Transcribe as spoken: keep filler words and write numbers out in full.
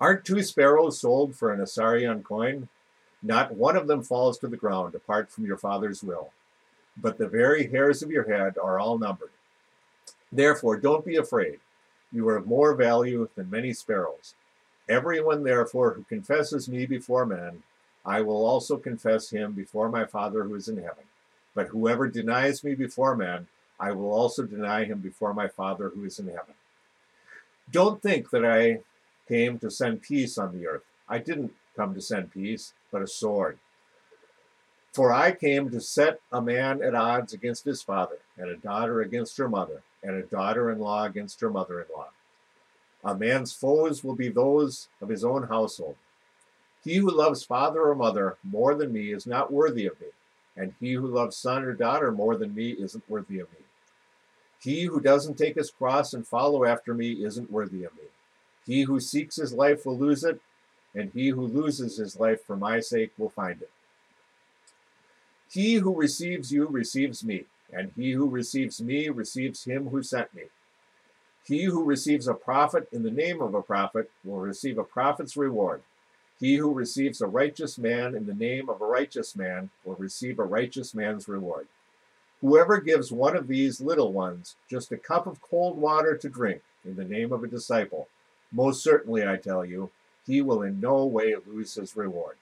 Aren't two sparrows sold for an assarion coin? Not one of them falls to the ground apart from your Father's will. But the very hairs of your head are all numbered. Therefore, don't be afraid. You are of more value than many sparrows. Everyone, therefore, who confesses me before men, I will also confess him before my Father who is in heaven. But whoever denies me before men, I will also deny him before my Father who is in heaven. Don't think that I came to send peace on the earth. I didn't come to send peace, but a sword. For I came to set a man at odds against his father, and a daughter against her mother, and a daughter-in-law against her mother-in-law. A man's foes will be those of his own household. He who loves father or mother more than me is not worthy of me, and he who loves son or daughter more than me isn't worthy of me. He who doesn't take his cross and follow after me isn't worthy of me. He who seeks his life will lose it, and he who loses his life for my sake will find it. He who receives you receives me, and he who receives me receives him who sent me. He who receives a prophet in the name of a prophet will receive a prophet's reward. He who receives a righteous man in the name of a righteous man will receive a righteous man's reward. Whoever gives one of these little ones just a cup of cold water to drink in the name of a disciple, most certainly, I tell you, he will in no way lose his reward.